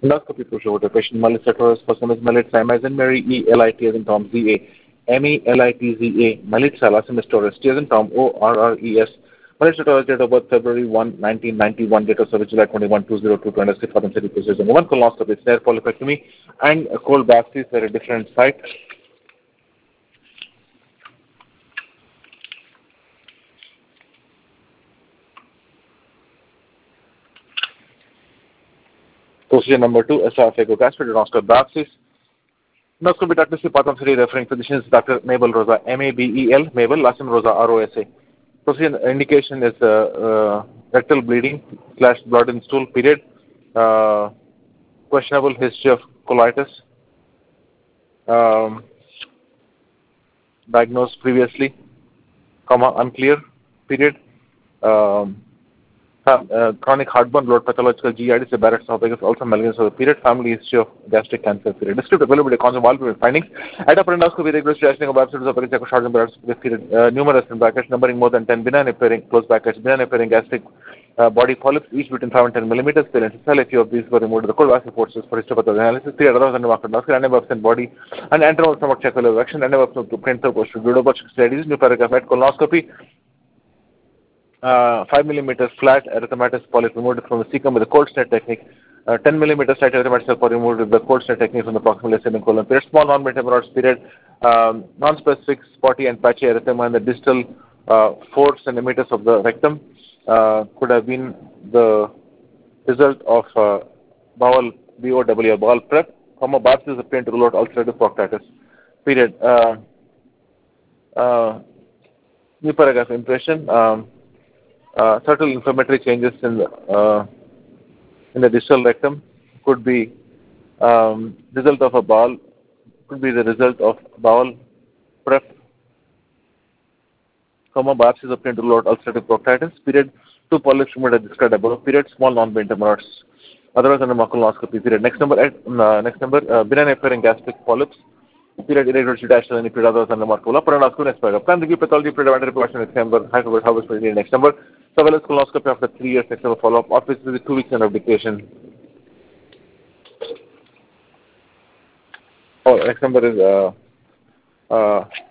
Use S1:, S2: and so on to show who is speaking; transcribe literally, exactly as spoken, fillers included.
S1: Endoscopy procedure with the patient Melissa Torres, first name is Melit Sam as in Mary, E L I T as in Tom, Z A, M E L I T Z A, Melit Salas in Torres, T as in Tom, O R R E S. Melissa Torres, date of birth February first, nineteen ninety-one, date of service July twenty-first, two thousand two, twenty-six, Southern City procedure. One colonoscopy, snare polypectomy, and a cold biopsies at a different site. Procedure number two, esophagogastric endoscopy biopsies. Endoscopy Doctor Patham City referring physicians Doctor Mabel Rosa, M A B E L, Mabel, last name Rosa, R O S A. Procedure indication is uh, uh, rectal bleeding slash blood in stool period. Uh, questionable history of colitis. Um, diagnosed previously, comma, unclear period. Um, Uh, chronic heartburn, blood pathological G I D, Barrett's esophagus, also malignancy of the period, family history of gastric cancer period. Descriptive availability, concept, all findings. At upper endoscopy, regular stretching of abscess of a short and Barrett's period, uh, numerous in brackets, numbering more than ten, benign appearing, close brackets, benign appearing gastric uh, body polyps, each between five and ten millimeters. Parents, a few of these were removed. The cold was reports for histopathology analysis. Three others under market endoscopy, and absent body, and enteral stomach checkable erection, and absent to print the post studies, new paragraph at colonoscopy. Uh, five millimeters flat erythematous polyp removed from the cecum with the cold snare technique. Uh, ten millimeters tight erythematous polyp removed with the cold snare technique from the proximal ascending colon period. Small non-metal hemorrhoids period. Um, non-specific spotty and patchy erythema in the distal uh, four centimeters of the rectum uh, could have been the result of uh, bowel B O W, bowel prep. Comma, biopsies obtained to rule out ulcerative proctitis. Period. Uh, uh, new paragraph impression. Um, Uh, subtle inflammatory changes in the, uh, in the distal rectum could be um, result of a bowel, could be the result of bowel prep, comma, biopsies obtained to rule out ulcerative proctitis. Period. Two polyps removed as described above. Period. Small non-benign hemorrhoids. Otherwise under maculoscopy. Period. Next number. Uh, next number. Uh, benign appearing gastric polyps. Period. Irregular pituitary and period. Otherwise under macula. Paranoscopy. Next paragraph. Plan review pathology. Period. Under reproduction. Next number. Hyperverse. Harvest. Next number. Surveillance colonoscopy after three years. Next number. Follow-up. Office visit two weeks and abdication. Oh, next number is uh, uh,